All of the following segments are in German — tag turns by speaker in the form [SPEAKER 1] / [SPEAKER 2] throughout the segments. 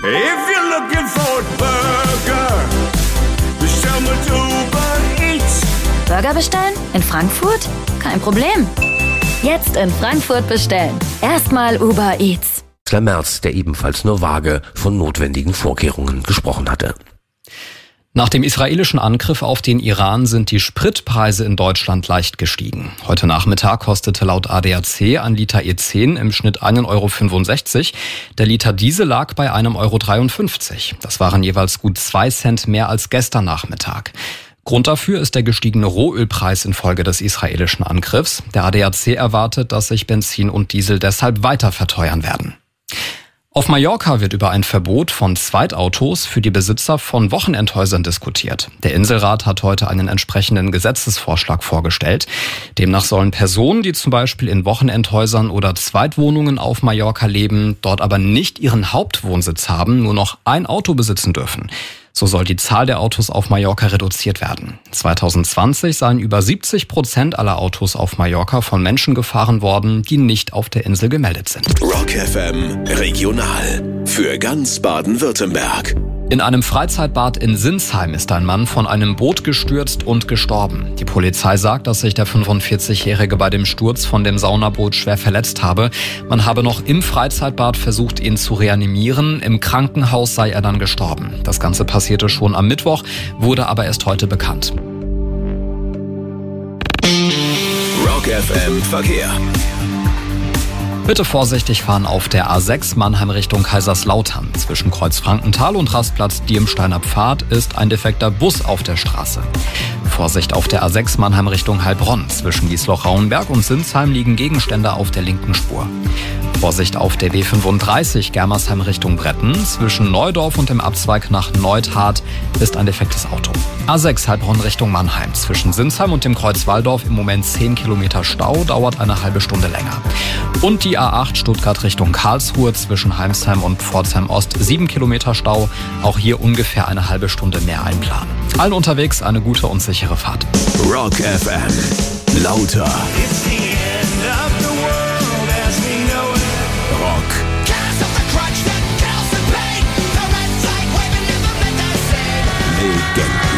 [SPEAKER 1] If you're looking for a burger, bestell mit Uber Eats.
[SPEAKER 2] Burger bestellen? In Frankfurt? Kein Problem. Jetzt in Frankfurt bestellen. Erstmal Uber Eats.
[SPEAKER 3] Merz, der ebenfalls nur vage von notwendigen Vorkehrungen gesprochen hatte.
[SPEAKER 4] Nach dem israelischen Angriff auf den Iran sind die Spritpreise in Deutschland leicht gestiegen. Heute Nachmittag kostete laut ADAC ein Liter E10 im Schnitt 1,65 €. Der Liter Diesel lag bei 1,53 €. Das waren jeweils gut 2 Cent mehr als gestern Nachmittag. Grund dafür ist der gestiegene Rohölpreis infolge des israelischen Angriffs. Der ADAC erwartet, dass sich Benzin und Diesel deshalb weiter verteuern werden. Auf Mallorca wird über ein Verbot von Zweitautos für die Besitzer von Wochenendhäusern diskutiert. Der Inselrat hat heute einen entsprechenden Gesetzesvorschlag vorgestellt. Demnach sollen Personen, die zum Beispiel in Wochenendhäusern oder Zweitwohnungen auf Mallorca leben, dort aber nicht ihren Hauptwohnsitz haben, nur noch ein Auto besitzen dürfen. So soll die Zahl der Autos auf Mallorca reduziert werden. 2020 seien über 70% aller Autos auf Mallorca von Menschen gefahren worden, die nicht auf der Insel gemeldet sind.
[SPEAKER 5] Rock FM Regional für ganz Baden-Württemberg.
[SPEAKER 4] In einem Freizeitbad in Sinsheim ist ein Mann von einem Boot gestürzt und gestorben. Die Polizei sagt, dass sich der 45-Jährige bei dem Sturz von dem Saunaboot schwer verletzt habe. Man habe noch im Freizeitbad versucht, ihn zu reanimieren. Im Krankenhaus sei er dann gestorben. Das Ganze passierte schon am Mittwoch, wurde aber erst heute bekannt.
[SPEAKER 5] Rock FM Verkehr.
[SPEAKER 4] Bitte vorsichtig fahren auf der A6 Mannheim Richtung Kaiserslautern. Zwischen Kreuz Frankenthal und Rastplatz Diermsteiner Pfad ist ein defekter Bus auf der Straße. Vorsicht auf der A6 Mannheim Richtung Heilbronn. Zwischen Giesloch-Rauenberg und Sinsheim liegen Gegenstände auf der linken Spur. Vorsicht auf der B35 Germersheim Richtung Bretten. Zwischen Neudorf und dem Abzweig nach Neuthardt ist ein defektes Auto. A6 Heilbronn Richtung Mannheim. Zwischen Sinsheim und dem Kreuz Walldorf im Moment 10 Kilometer Stau, dauert eine halbe Stunde länger. Und die A8 Stuttgart Richtung Karlsruhe zwischen Heimsheim und Pforzheim Ost 7 Kilometer Stau. Auch hier ungefähr eine halbe Stunde mehr einplanen. Allen unterwegs eine gute und sichere Fahrt.
[SPEAKER 5] Rock FM. Lauter. Rock. Legenden.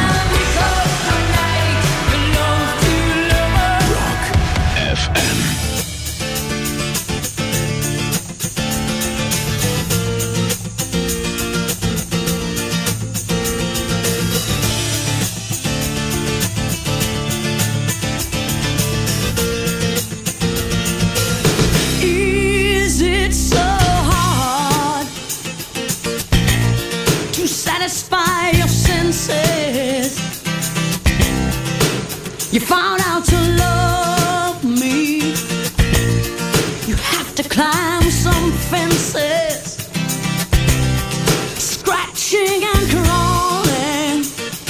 [SPEAKER 5] Rock FM.
[SPEAKER 6] Is it so hard to satisfy your senses? You found out to love me. You have to climb some fences, scratching and crawling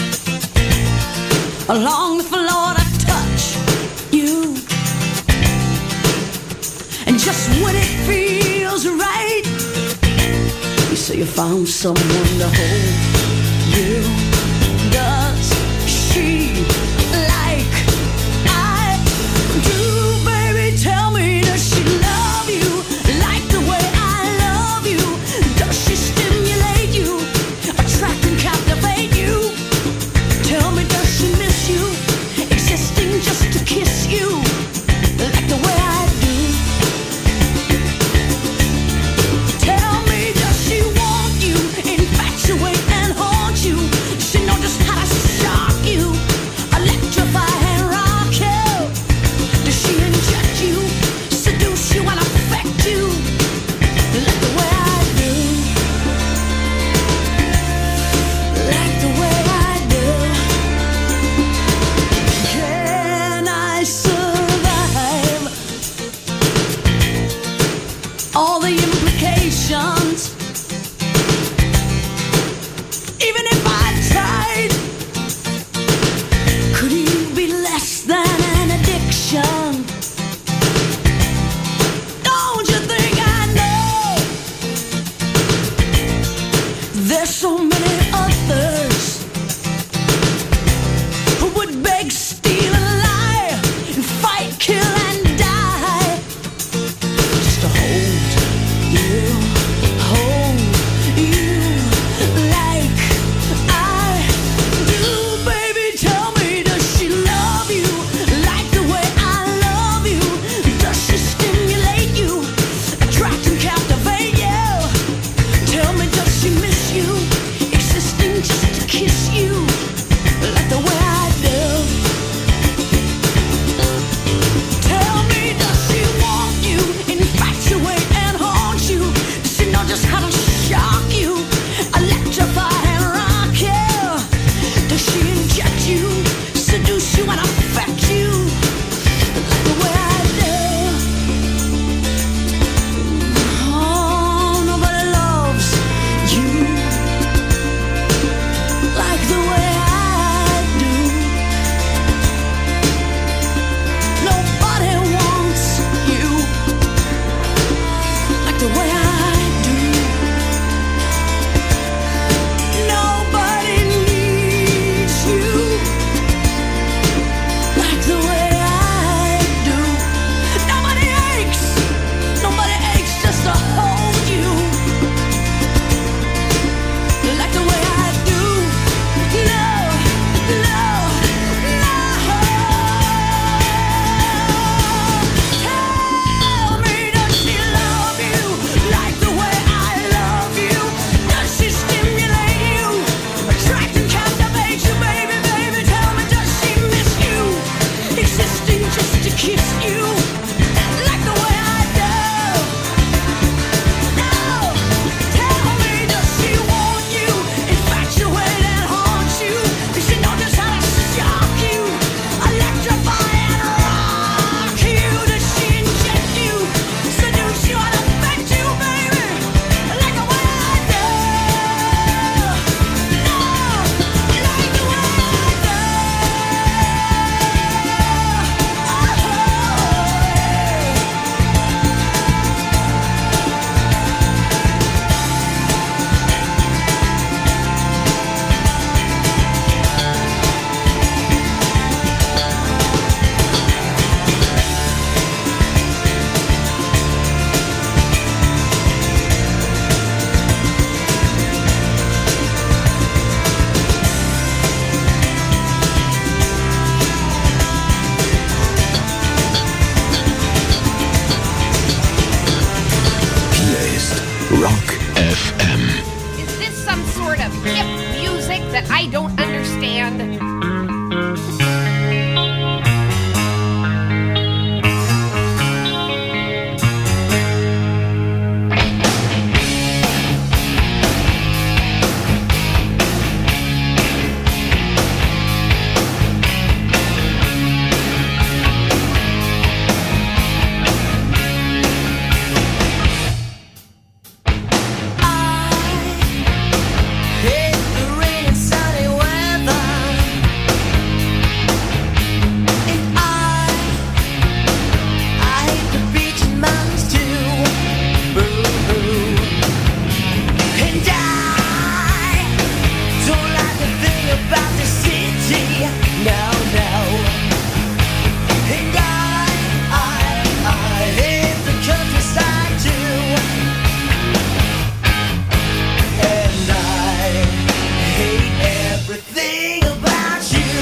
[SPEAKER 6] along the floor to touch you. And just when it feels right, you say you found someone to hold you. Does she like I do, baby? Tell me, does she love you like the way I love you? Does she stimulate you, attract and captivate you? Tell me, does she miss you, existing just to kiss you like the way I do? Tell me, does she want you, infatuate and haunt you? just to kiss you like the way I do. No, tell me, does she want you, infatuate and haunt you? Does she know just how to shock you, electrify and rock you? Does she inject you, seduce you and affect you, baby, like the way I do? No, like the way I do.
[SPEAKER 5] Hier ist Rock FM.
[SPEAKER 7] Is this some sort of hip music that I don't understand?
[SPEAKER 6] Hate the rain and sunny weather, and I hate the beach and mountains too. Boo-hoo. And I don't like a thing about the city. No, no. And I hate the countryside too. And I hate everything about you.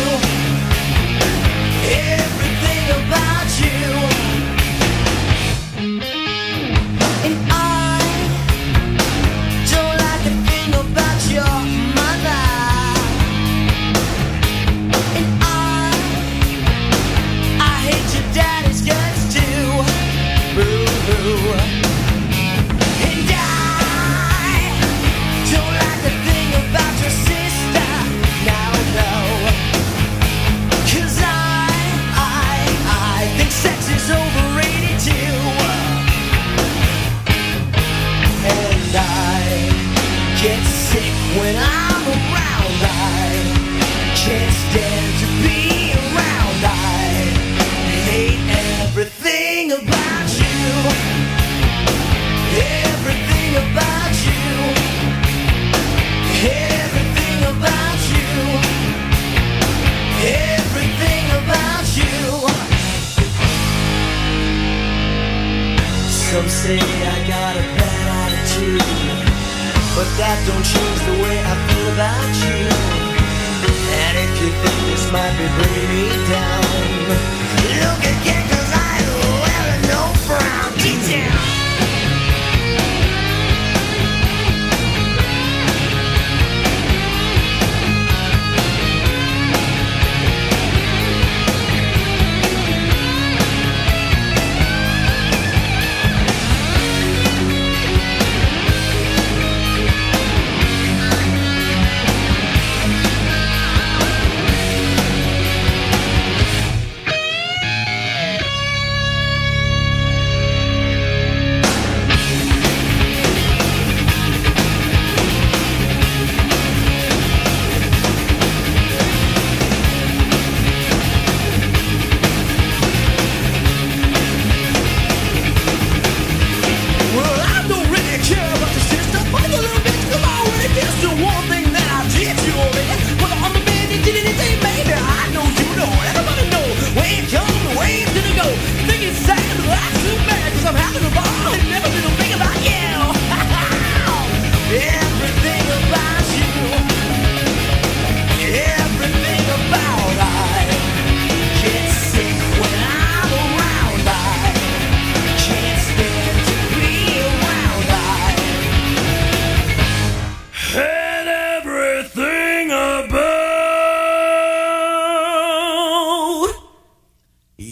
[SPEAKER 6] Everything about you. And I don't like a thing about your mother. And I hate your daddy's guts too. Boo-hoo. And I don't like a thing about your sister. Now, no. 'Cause I think sex is overrated too. And I get sick when I'm around. I can't stand to be around. I hate everything about you. Everything about you. Everything about you. Everything about you. Some say I got a bad attitude, but that don't change the way I feel about you. And if you think this might be bringing me down, look again, 'cause I wear no brown detail.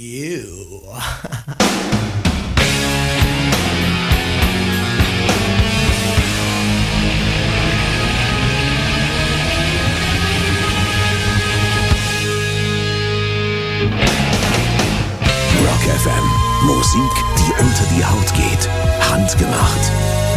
[SPEAKER 8] you.
[SPEAKER 5] Rock FM. Musik, die unter die Haut geht. Handgemacht.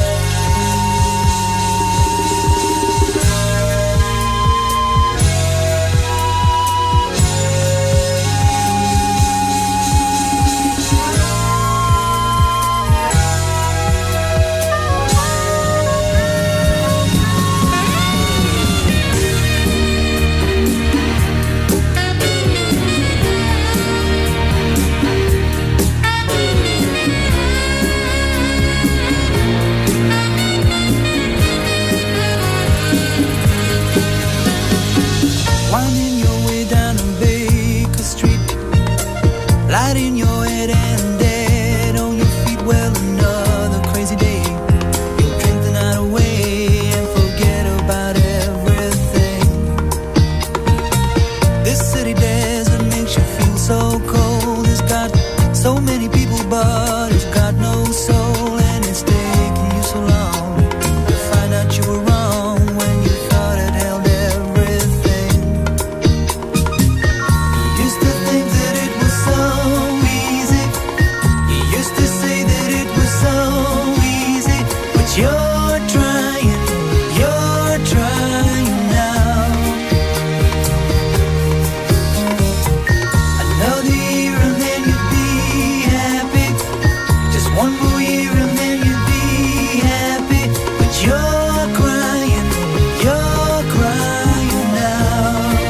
[SPEAKER 9] Winding your way down on Baker Street, light in your head and dead on your feet. Well, another crazy day. You'll drink the night away and forget about everything. This city desert makes you feel so cold. It's got so many people, but it's got no soul. And it's taken you so long to find out you were wrong when you thought it held everything. You used to think that it was so easy. You used to say that it was so easy. But you're trying now. Another year and then you'd be happy. Just one more year and then you'd be happy. But you're crying now.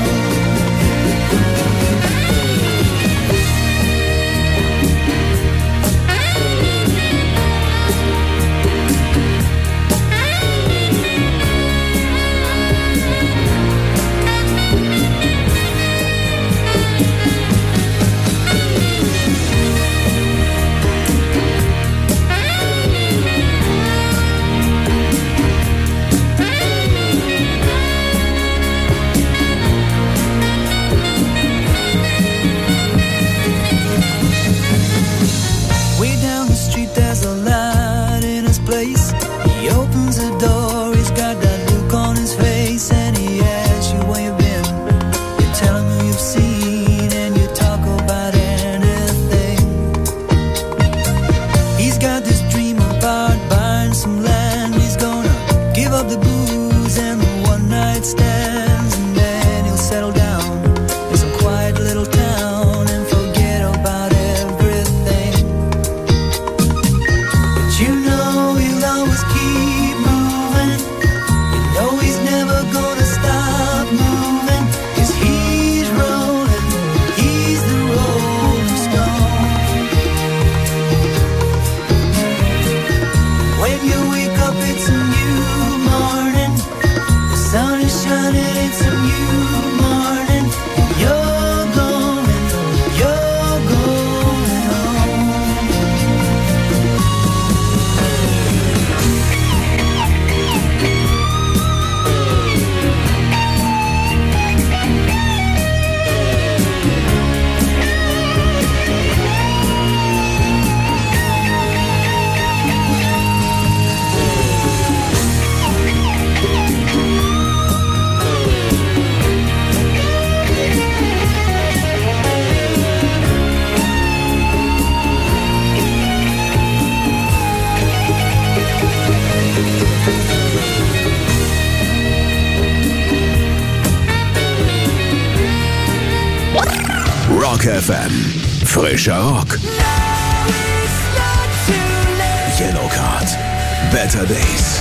[SPEAKER 9] Way down the street there's a light in his place. He opens the door, he's got that look on his face. And he asks you where you've been. You tell him who you've seen and you talk about anything. He's got this dream about buying some land. He's gonna give up the booze and the one night stands. And then he'll settle down in some quiet little town and forget about everything. But you know he'll always keep moving. You know he's never gonna stop moving. 'Cause he's rolling, he's the rolling stone. When you wake up it's a new morning. The sun is shining, it's a new morning. You're going home.
[SPEAKER 5] Rock FM. Frischer Rock. Yellowcard. Better Days.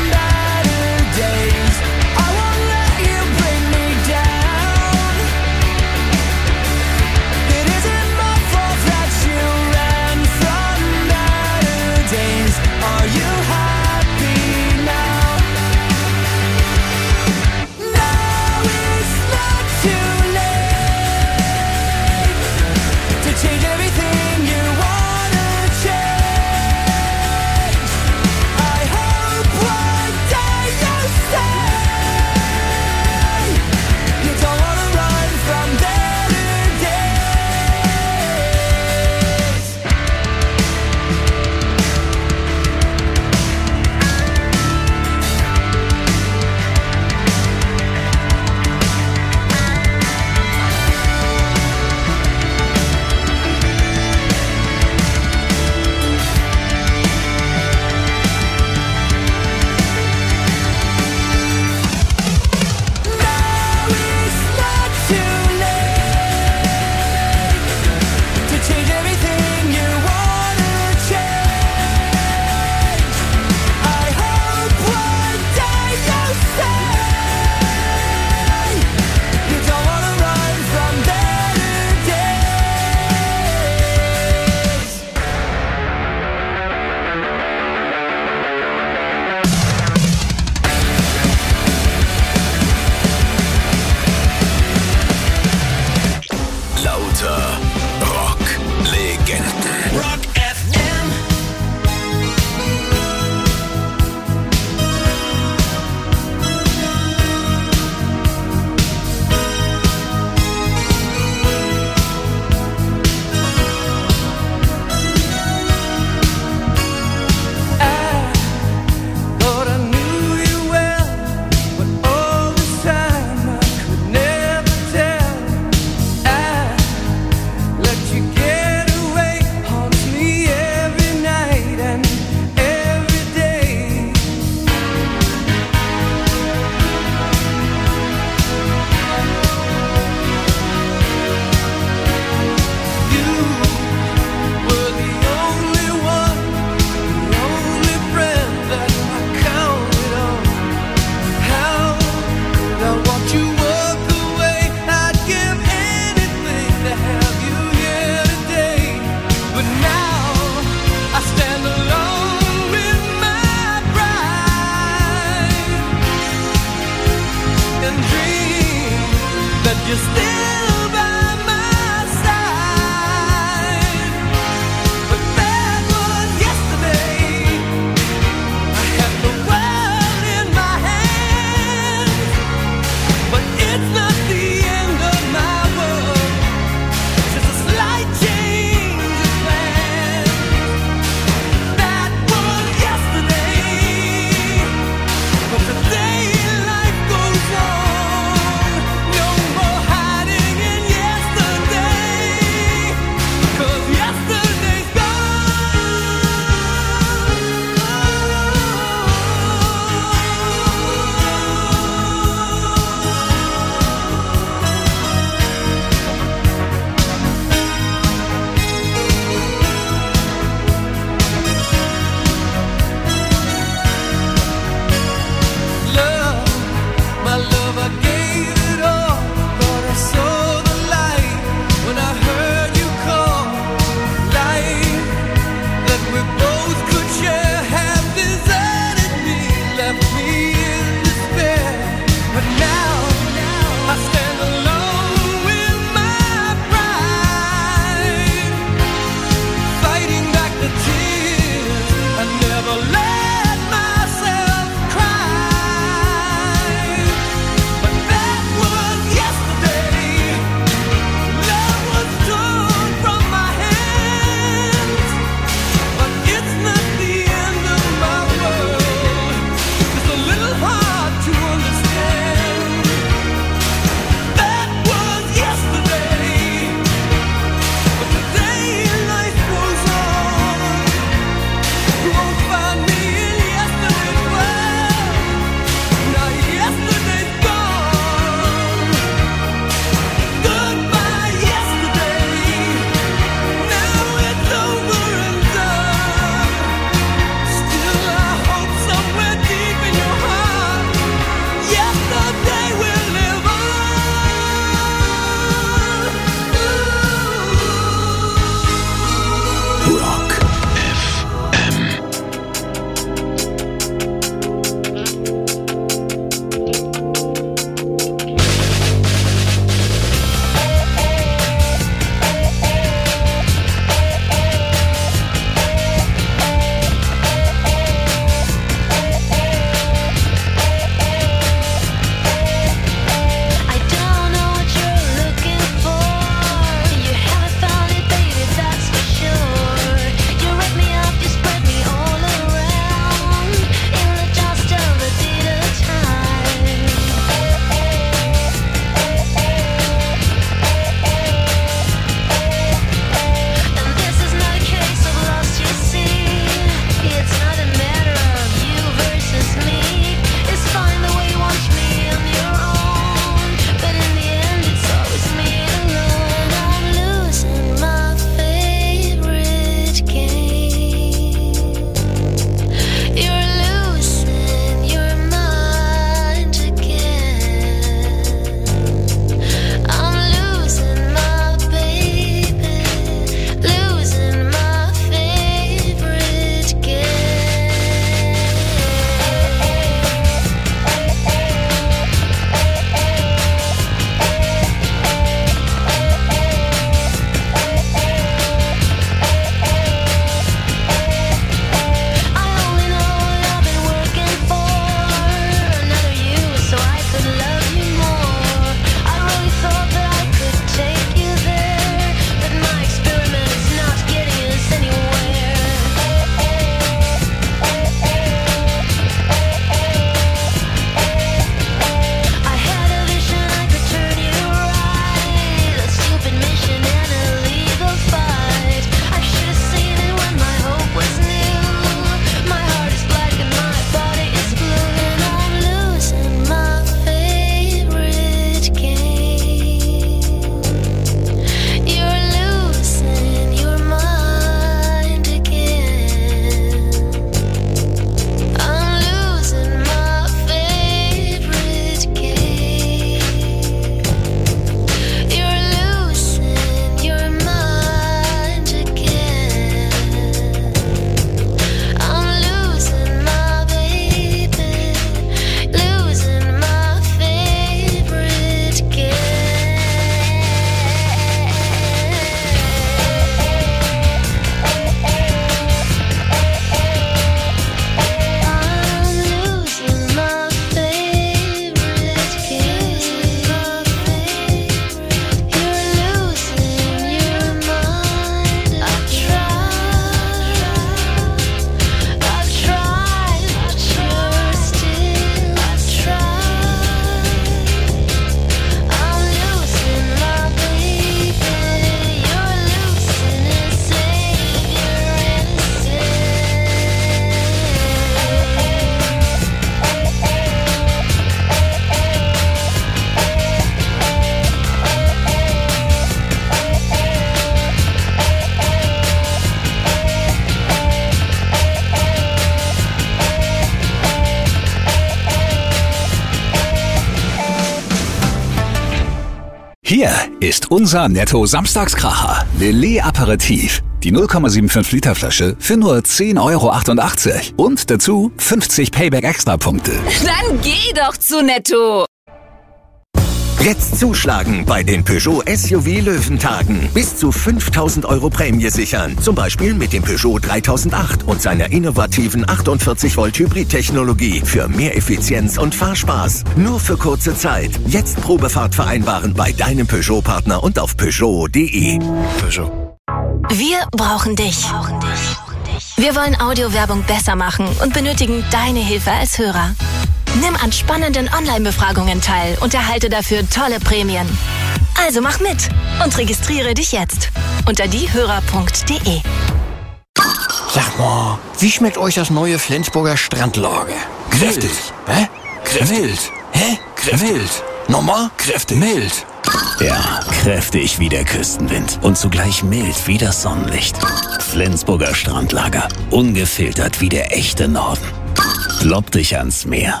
[SPEAKER 5] ist unser Netto-Samstagskracher. Lillet Aperitif. Die 0,75 Liter Flasche für nur 10,88 € und dazu 50 Payback-Extra-Punkte.
[SPEAKER 2] Dann geh doch zu Netto.
[SPEAKER 8] Jetzt zuschlagen bei den Peugeot SUV Löwentagen. Bis zu 5.000 € Prämie sichern. Zum Beispiel mit dem Peugeot 3008 und seiner innovativen 48 Volt Hybrid-Technologie für mehr Effizienz und Fahrspaß. Nur für kurze Zeit. Jetzt Probefahrt vereinbaren bei deinem Peugeot-Partner und auf Peugeot.de.
[SPEAKER 5] Peugeot.
[SPEAKER 10] Wir brauchen dich. Wir wollen Audiowerbung besser machen und benötigen deine Hilfe als Hörer. Nimm an spannenden Online-Befragungen teil und erhalte dafür tolle Prämien. Also mach mit und registriere dich jetzt unter diehörer.de.
[SPEAKER 11] Sag mal, wie schmeckt euch das neue Flensburger Strandlager?
[SPEAKER 5] Kräftig.
[SPEAKER 11] Hä?
[SPEAKER 5] Kräftig.
[SPEAKER 11] Mild. Hä?
[SPEAKER 5] Kräftig.
[SPEAKER 11] Mild. Nochmal?
[SPEAKER 5] Kräftig.
[SPEAKER 11] Mild.
[SPEAKER 5] Ja, kräftig wie der Küstenwind und zugleich mild wie das Sonnenlicht. Flensburger Strandlager. Ungefiltert wie der echte Norden. Lob dich ans Meer.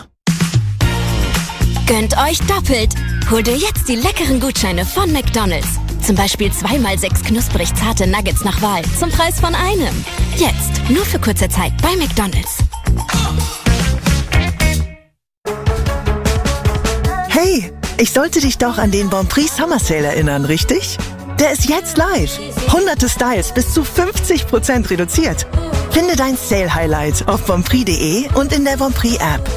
[SPEAKER 10] Gönnt euch doppelt. Hol dir jetzt die leckeren Gutscheine von McDonald's. Zum Beispiel 2x6 knusprig zarte Nuggets nach Wahl zum Preis von einem. Jetzt, nur für kurze Zeit bei McDonald's.
[SPEAKER 12] Hey, ich sollte dich doch an den Bonprix Summer Sale erinnern, richtig? Der ist jetzt live. Hunderte Styles bis zu 50% reduziert. Finde dein Sale-Highlight auf bonprix.de und in der Bonprix-App.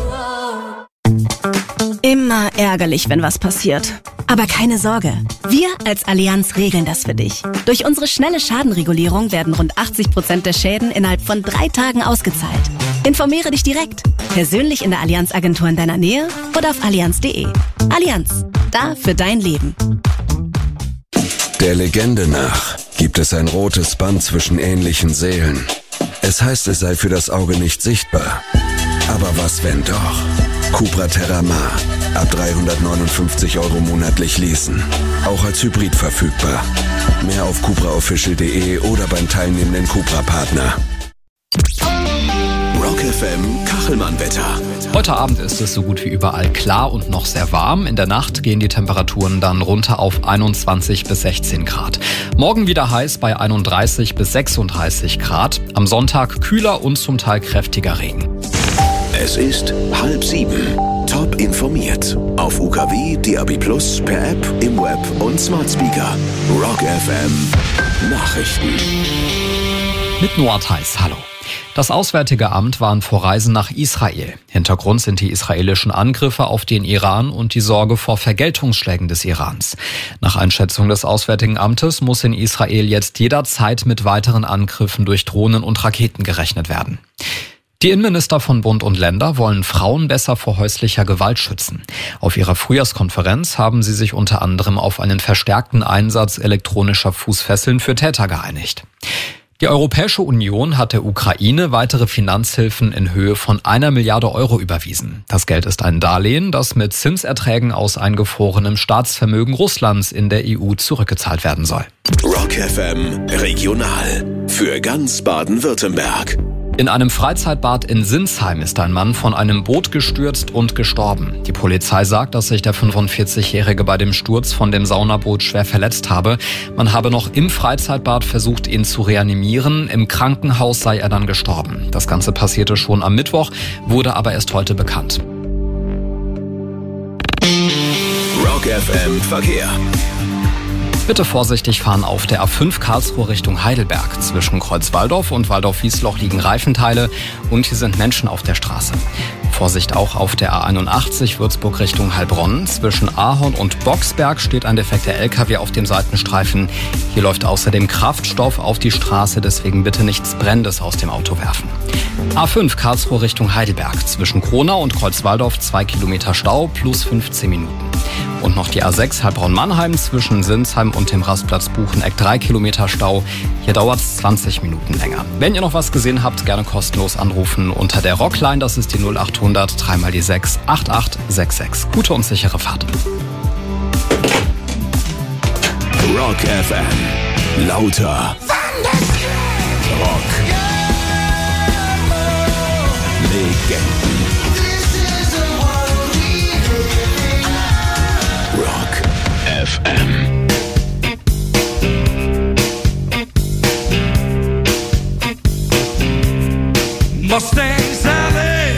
[SPEAKER 13] Immer ärgerlich, wenn was passiert. Aber keine Sorge, wir als Allianz regeln das für dich. Durch unsere schnelle Schadenregulierung werden rund 80% der Schäden innerhalb von 3 Tagen ausgezahlt. Informiere dich direkt, persönlich in der Allianz-Agentur in deiner Nähe oder auf allianz.de. Allianz, da für dein Leben.
[SPEAKER 14] Der Legende nach gibt es ein rotes Band zwischen ähnlichen Seelen. Es heißt, es sei für das Auge nicht sichtbar. Aber was, wenn doch? Cupra Terramar. Ab 359 € monatlich leasen. Auch als Hybrid verfügbar. Mehr auf cupraofficial.de oder beim teilnehmenden Cupra-Partner.
[SPEAKER 5] Rock FM Kachelmann-Wetter.
[SPEAKER 4] Heute Abend ist es so gut wie überall klar und noch sehr warm. In der Nacht gehen die Temperaturen dann runter auf 21 bis 16 Grad. Morgen wieder heiß bei 31 bis 36 Grad. Am Sonntag kühler und zum Teil kräftiger Regen.
[SPEAKER 5] Es ist 6:30. Top informiert. Auf UKW, DAB+, per App, im Web und Smart Speaker. Rock FM Nachrichten.
[SPEAKER 4] Mit Noah Theis, hallo. Das Auswärtige Amt warnt vor Reisen nach Israel. Hintergrund sind die israelischen Angriffe auf den Iran und die Sorge vor Vergeltungsschlägen des Irans. Nach Einschätzung des Auswärtigen Amtes muss in Israel jetzt jederzeit mit weiteren Angriffen durch Drohnen und Raketen gerechnet werden. Die Innenminister von Bund und Länder wollen Frauen besser vor häuslicher Gewalt schützen. Auf ihrer Frühjahrskonferenz haben sie sich unter anderem auf einen verstärkten Einsatz elektronischer Fußfesseln für Täter geeinigt. Die Europäische Union hat der Ukraine weitere Finanzhilfen in Höhe von 1 Milliarde € überwiesen. Das Geld ist ein Darlehen, das mit Zinserträgen aus eingefrorenem Staatsvermögen Russlands in der EU zurückgezahlt werden soll.
[SPEAKER 5] Rock FM Regional für ganz Baden-Württemberg.
[SPEAKER 4] In einem Freizeitbad in Sinsheim ist ein Mann von einem Boot gestürzt und gestorben. Die Polizei sagt, dass sich der 45-Jährige bei dem Sturz von dem Saunaboot schwer verletzt habe. Man habe noch im Freizeitbad versucht, ihn zu reanimieren. Im Krankenhaus sei er dann gestorben. Das Ganze passierte schon am Mittwoch, wurde aber erst heute bekannt.
[SPEAKER 5] Rock FM Verkehr.
[SPEAKER 4] Bitte vorsichtig fahren auf der A5 Karlsruhe Richtung Heidelberg. Zwischen Kreuzwaldorf und Waldorf-Wiesloch liegen Reifenteile und hier sind Menschen auf der Straße. Vorsicht auch auf der A81 Würzburg Richtung Heilbronn. Zwischen Ahorn und Boxberg steht ein defekter LKW auf dem Seitenstreifen. Hier läuft außerdem Kraftstoff auf die Straße, deswegen bitte nichts Brennendes aus dem Auto werfen. A5 Karlsruhe Richtung Heidelberg. Zwischen Kronau und Kreuzwaldorf 2 Kilometer Stau plus 15 Minuten. Und noch die A6 Heilbronn-Mannheim zwischen Sinsheim und dem Rastplatz Bucheneck 3 Kilometer Stau. Hier dauert es 20 Minuten länger. Wenn ihr noch was gesehen habt, gerne kostenlos anrufen unter der Rockline. Das ist die 0800 3 die 6 8866. Gute und sichere Fahrt.
[SPEAKER 5] Rock FM. Lauter. Rock. Legenden. Rock FM.
[SPEAKER 1] Mustang Sally.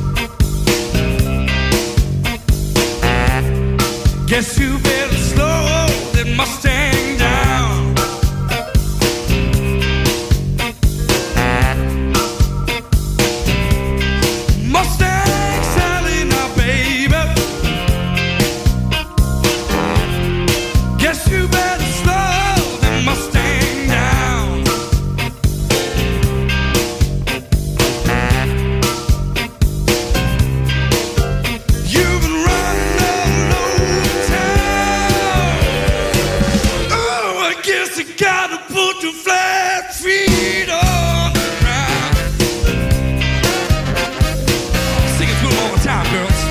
[SPEAKER 1] Guess you better slow that Mustang down. Mustang Sally now, baby. Guess you better slow that Mustang down. You've been running all over town. Oh, I guess you gotta put your flat feet on the ground. Sing it to them all the time, girls.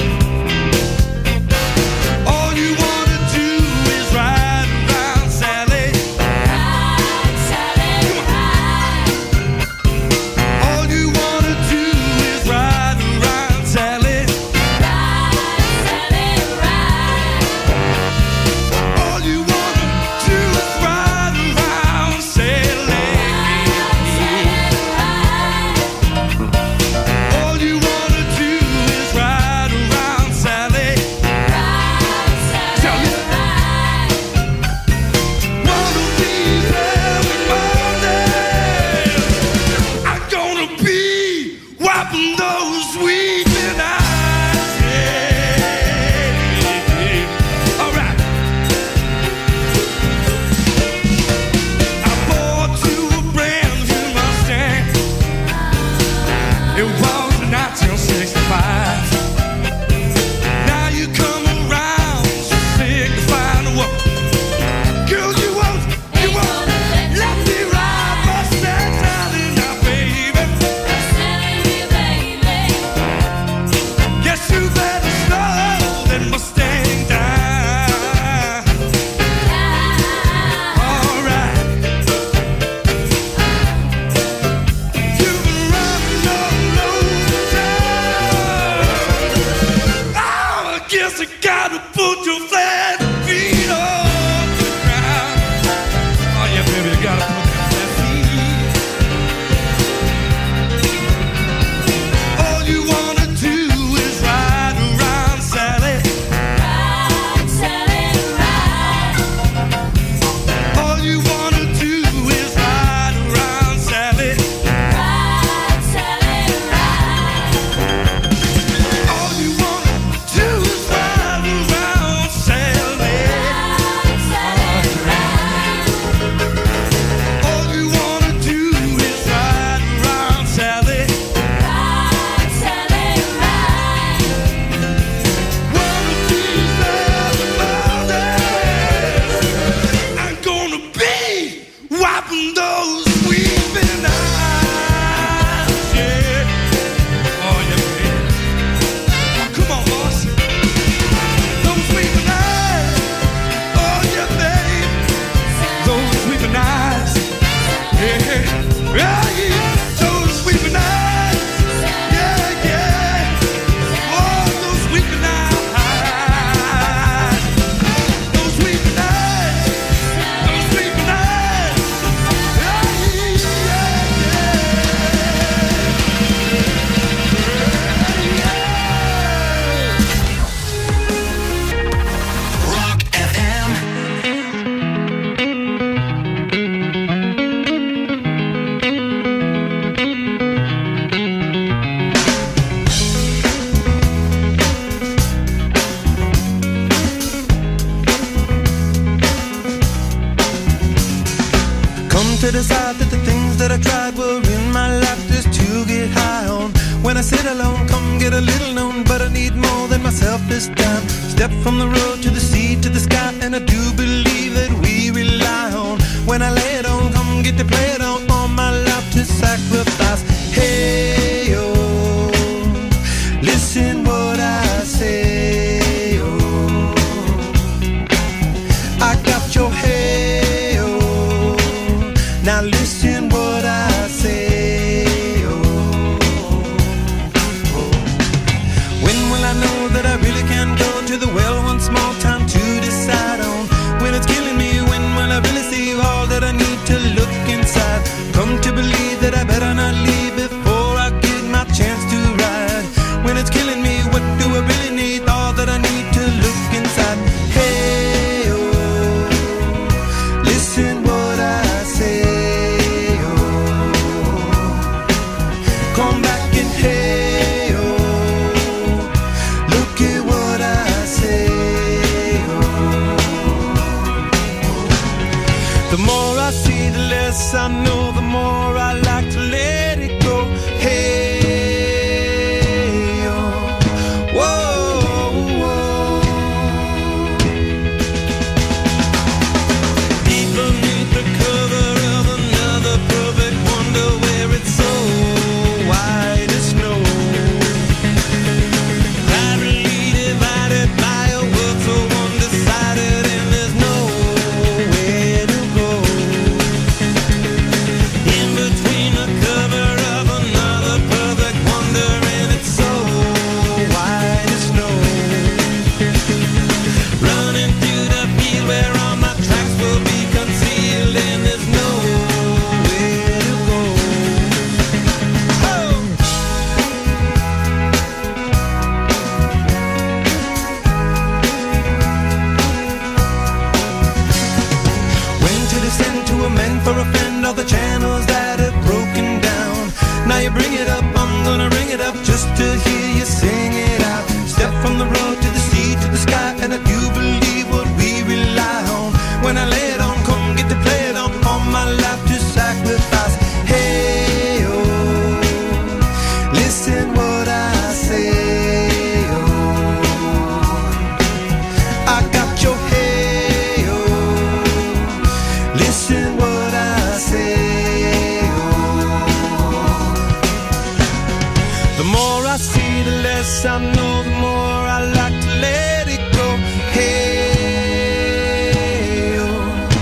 [SPEAKER 1] All you wanna do is ride around, Sally. Ride, Sally, ride. All you wanna do is ride around, Sally. Ride, Sally, ride. All you wanna do is ride around, Sally. Ride, Sally, ride. All you wanna do is ride around, Sally. Ride, Sally, ride. One of these every morning, I'm gonna be wiping those weeping eyes. Yeah. All right. I bought you a brand new Mustang. It was 1965. Now you come around so signifying what? Girl, you won't let me ride Mustang Sally now, baby. Guess you better slow that Mustang down. All right. You've been running all over town. Oh, I guess you gotta put your flat feet on the ground. Oh yeah, baby, you gotta put your flat feet. All you wanna do is ride around, Sally. Ride, Sally, ride. All you wanna do is ride around, Sally. Ride, Sally, ride. All you wanna do is ride around, Sally. Ride, Sally, ride. All you wanna do is ride around, Sally. Ride, Sally, ride. One of these other mornings, I'm gonna be wiping those weeping eyes. Yeah. Oh yeah, baby. Come on, boss. Those weeping eyes. Oh yeah, baby. Those weeping eyes. Yeah. Yeah, yeah. Those weeping eyes. Yeah, yeah. Oh, those weeping eyes. Those weeping eyes. Those weeping eyes. Yeah,
[SPEAKER 15] Rock FM.
[SPEAKER 9] Come to decide that the things that I tried were in my life just to get high on. When I sit alone, come get a little known, but I need more than myself this time. Step from the road to the sea to the sky, and I do believe that we rely on. When I lay it on, come get to play it on, all my life to sacrifice. Hey, oh, listen what I say, oh. I got your hey, oh, now listen what I say, oh. When will I know that I really can go to the well one small time to decide on? When it's killing me, when will I really see all that I need to look inside? Come to believe that I better not leave before I
[SPEAKER 1] The more I see, the less I know, the more I like to let it go. Hey, oh, whoa, whoa. Deep beneath the cover of another perfect wonder, where it's so white as snow, privately divided by a world so undecided, and there's nowhere to go. In between the cover of another perfect wonder, and it's so white as snow, running through the field where all my tracks will be concealed, and there's nowhere to go. Oh! When to descend to amend for a friend all the channels that have broken down. Now you bring it up, I'm gonna ring it up just to hear you sing it out. Step from the road to the sea to the sky, and I do believe what we rely on. When I lay it on, come get to play it on, all my life to sacrifice. Hey, oh, listen what I say, oh, I got your hey, oh, listen what I say, oh. The more I see, the less I know, the more I like to let it go. Hey, oh,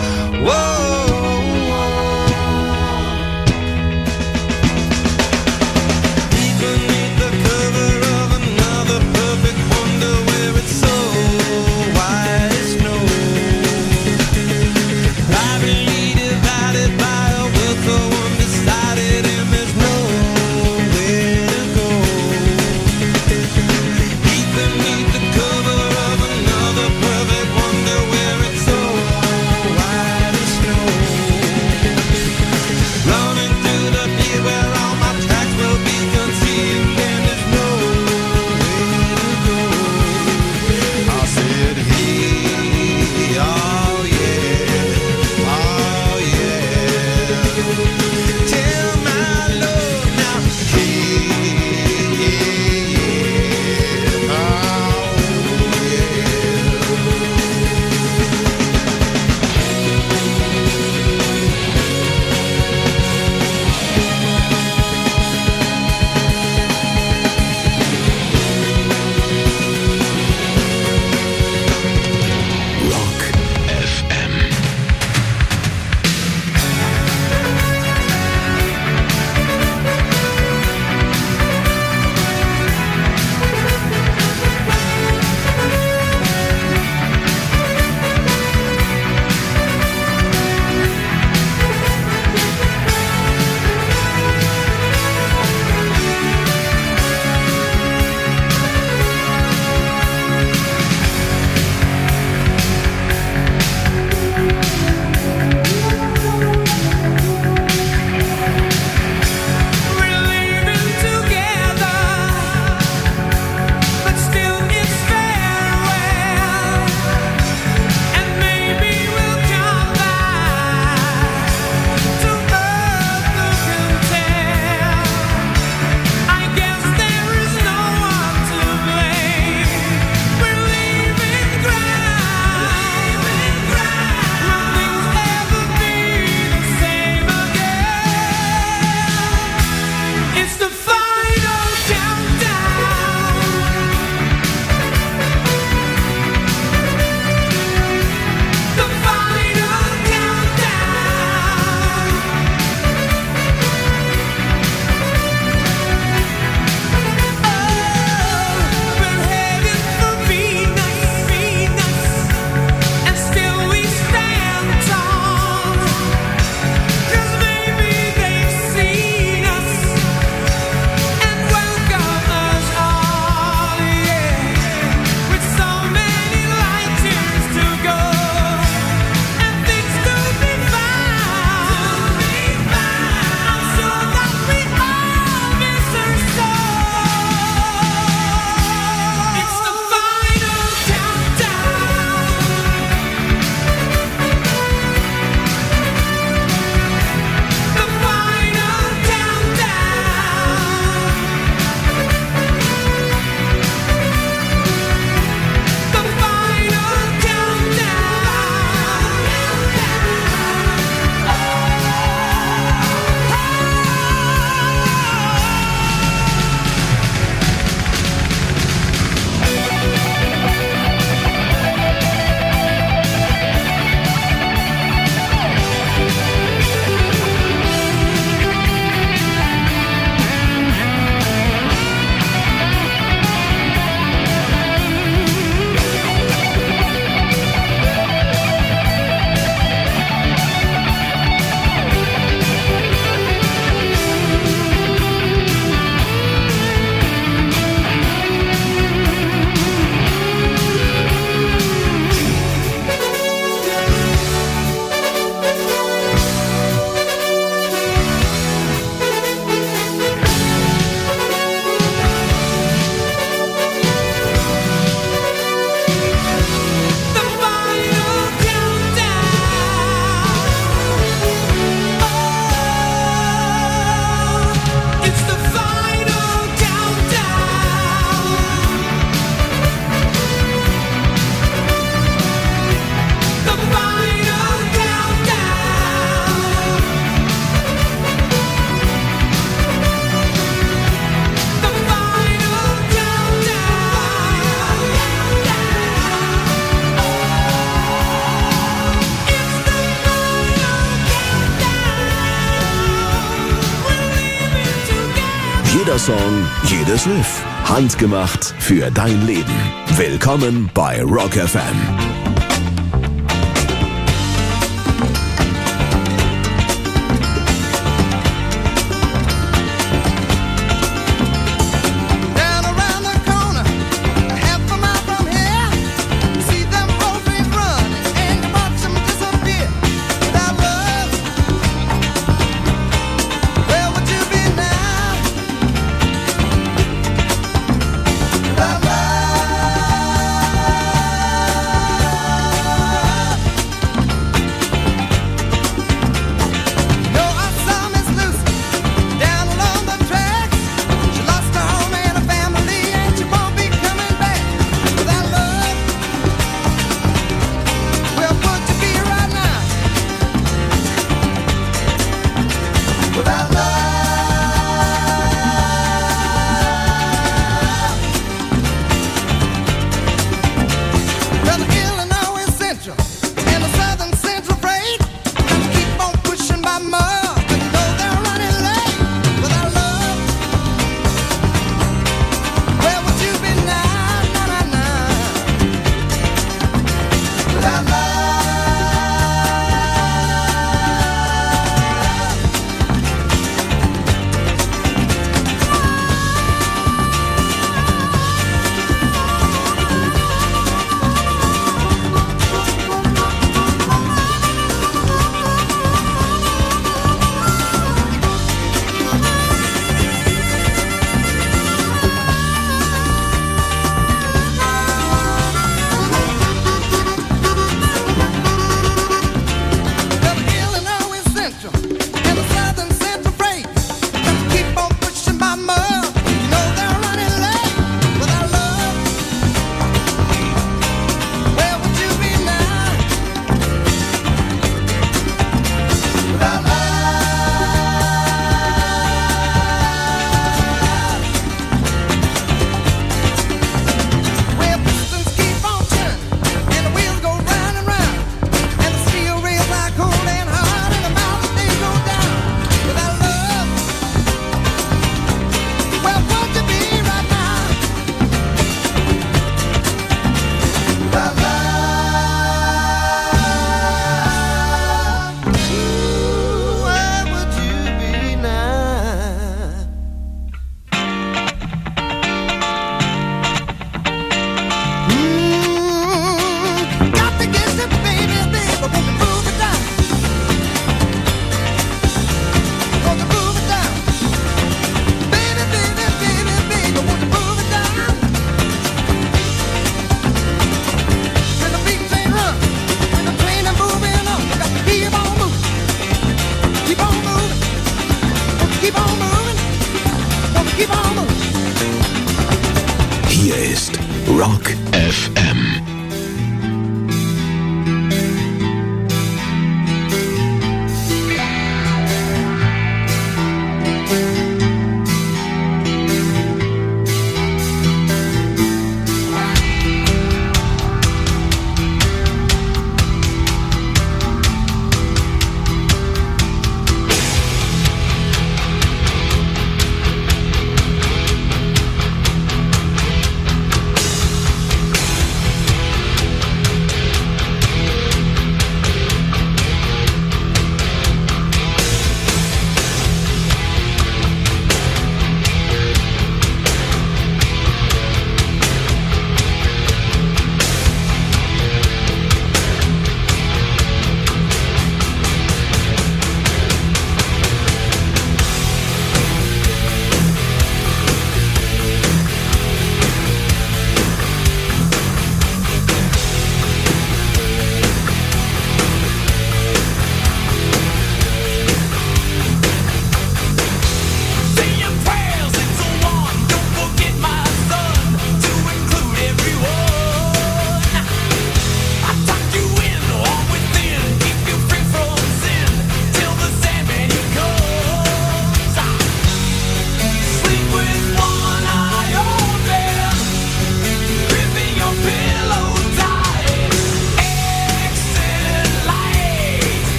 [SPEAKER 15] Song, jedes Riff. Handgemacht für dein Leben. Willkommen bei Rock FM.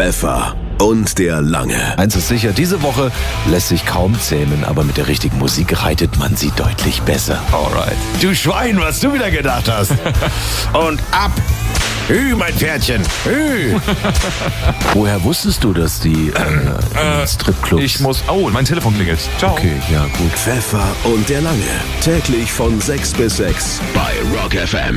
[SPEAKER 15] Pfeffer und der Lange.
[SPEAKER 16] Eins ist sicher, diese Woche lässt sich kaum zähmen, aber mit der richtigen Musik reitet man sie deutlich besser. Alright. Du Schwein, was du wieder gedacht hast. Und ab! Hü, mein Pferdchen, hü! Woher wusstest du, dass die Stripclubs...
[SPEAKER 17] Ich muss... Oh, mein Telefon klingelt. Ciao.
[SPEAKER 16] Okay, ja, gut.
[SPEAKER 15] Pfeffer und der Lange. Täglich von 6 bis 6 bei Rock FM.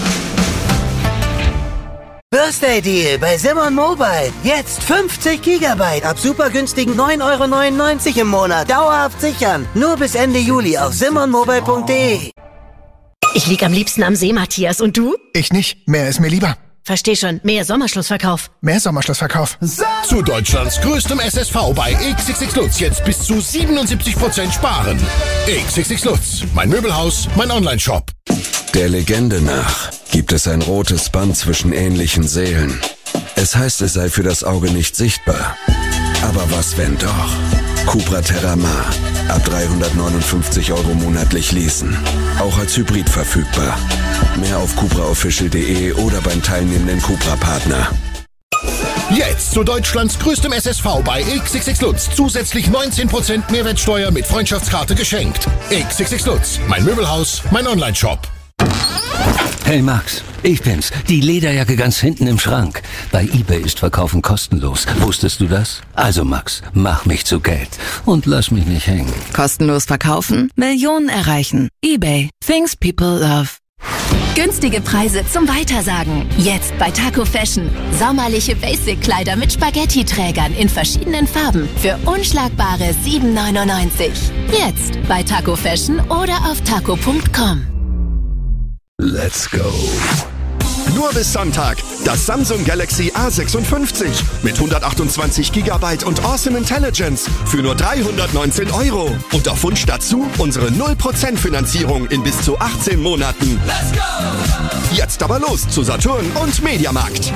[SPEAKER 18] Birthday Deal bei Simon Mobile. Jetzt 50 GB ab super günstigen 9,99 € im Monat. Dauerhaft sichern. Nur bis Ende Juli auf simonmobile.de.
[SPEAKER 19] Ich lieg am liebsten am See, Matthias. Und du?
[SPEAKER 20] Ich nicht. Mehr ist mir lieber.
[SPEAKER 19] Versteh schon. Mehr Sommerschlussverkauf.
[SPEAKER 20] Mehr Sommerschlussverkauf.
[SPEAKER 21] Zu Deutschlands größtem SSV bei XXX Lutz jetzt bis zu 77% sparen. XXX Lutz. Mein Möbelhaus, mein Onlineshop.
[SPEAKER 14] Der Legende nach gibt es ein rotes Band zwischen ähnlichen Seelen. Es heißt, es sei für das Auge nicht sichtbar. Aber was, wenn doch? Cupra Terramar. Ab 359 € monatlich leasen. Auch als Hybrid verfügbar. Mehr auf cupraofficial.de oder beim teilnehmenden Cupra-Partner.
[SPEAKER 21] Jetzt zu Deutschlands größtem SSV bei XXX Lutz. Zusätzlich 19% Mehrwertsteuer mit Freundschaftskarte geschenkt. XXX Lutz. Mein Möbelhaus, mein Onlineshop.
[SPEAKER 22] Hey Max, ich bin's. Die Lederjacke ganz hinten im Schrank. Bei eBay ist Verkaufen kostenlos. Wusstest du das? Also Max, mach mich zu Geld und lass mich nicht hängen.
[SPEAKER 23] Kostenlos verkaufen? Millionen erreichen. eBay. Things people love.
[SPEAKER 10] Günstige Preise zum Weitersagen. Jetzt bei Taco Fashion. Sommerliche Basic-Kleider mit Spaghetti-Trägern in verschiedenen Farben für unschlagbare 7,99 €. Jetzt bei Taco Fashion oder auf taco.com.
[SPEAKER 15] Let's go.
[SPEAKER 24] Nur bis Sonntag. Das Samsung Galaxy A56 mit 128 GB und Awesome Intelligence für nur 319 €. Und auf Wunsch dazu unsere 0% Finanzierung in bis zu 18 Monaten. Let's go! Jetzt aber los zu Saturn und Mediamarkt.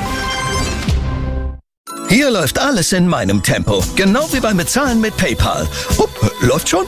[SPEAKER 8] Hier läuft alles in meinem Tempo. Genau wie beim Bezahlen mit PayPal. Läuft schon?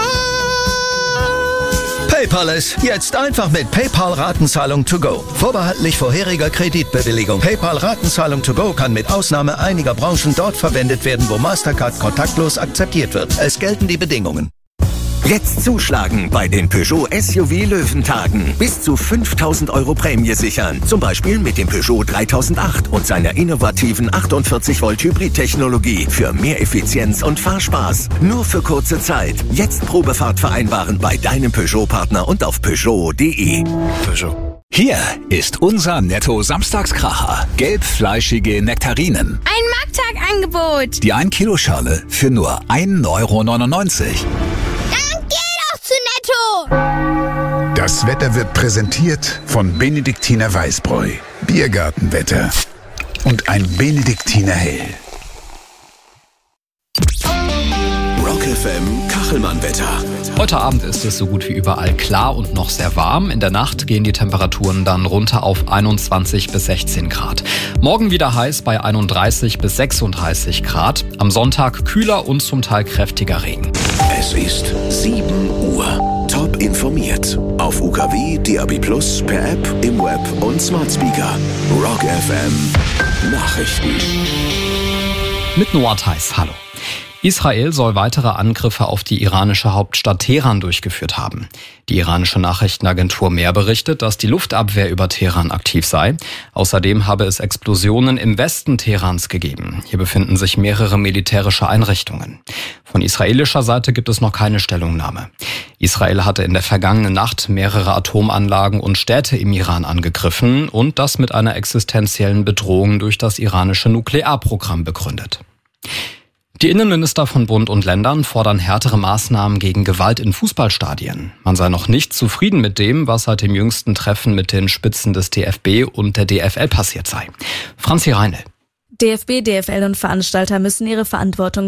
[SPEAKER 8] PayPal ist jetzt einfach mit PayPal Ratenzahlung to go. Vorbehaltlich vorheriger Kreditbewilligung. PayPal Ratenzahlung to go kann mit Ausnahme einiger Branchen dort verwendet werden, wo Mastercard kontaktlos akzeptiert wird. Es gelten die Bedingungen. Jetzt zuschlagen bei den Peugeot SUV Löwentagen. Bis zu 5.000 € Prämie sichern. Zum Beispiel mit dem Peugeot 3008 und seiner innovativen 48 Volt Hybrid-Technologie für mehr Effizienz und Fahrspaß. Nur für kurze Zeit. Jetzt Probefahrt vereinbaren bei deinem Peugeot-Partner und auf Peugeot.de.
[SPEAKER 25] Peugeot. Hier ist unser Netto-Samstagskracher. Gelbfleischige Nektarinen.
[SPEAKER 26] Ein Markttagangebot.
[SPEAKER 25] Die 1-Kilo-Schale für nur 1,99 €.
[SPEAKER 27] Das Wetter wird präsentiert von Benediktiner Weißbräu, Biergartenwetter und ein Benediktiner Hell.
[SPEAKER 15] Rock FM Kachelmann-Wetter.
[SPEAKER 4] Heute Abend ist es so gut wie überall klar und noch sehr warm. In der Nacht gehen die Temperaturen dann runter auf 21 bis 16 Grad. Morgen wieder heiß bei 31 bis 36 Grad. Am Sonntag kühler und zum Teil kräftiger Regen.
[SPEAKER 15] Es ist 7 Uhr. Top informiert. Auf UKW, DAB+, per App, im Web und Smart Speaker. Rock FM Nachrichten.
[SPEAKER 4] Mit Noah Theis, hallo. Israel soll weitere Angriffe auf die iranische Hauptstadt Teheran durchgeführt haben. Die iranische Nachrichtenagentur Mehr berichtet, dass die Luftabwehr über Teheran aktiv sei. Außerdem habe es Explosionen im Westen Teherans gegeben. Hier befinden sich mehrere militärische Einrichtungen. Von israelischer Seite gibt es noch keine Stellungnahme. Israel hatte in der vergangenen Nacht mehrere Atomanlagen und Städte im Iran angegriffen und das mit einer existenziellen Bedrohung durch das iranische Nuklearprogramm begründet. Die Innenminister von Bund und Ländern fordern härtere Maßnahmen gegen Gewalt in Fußballstadien. Man sei noch nicht zufrieden mit dem, was seit dem jüngsten Treffen mit den Spitzen des DFB und der DFL passiert sei. Franzi Reinl.
[SPEAKER 28] DFB, DFL und Veranstalter müssen ihre Verantwortung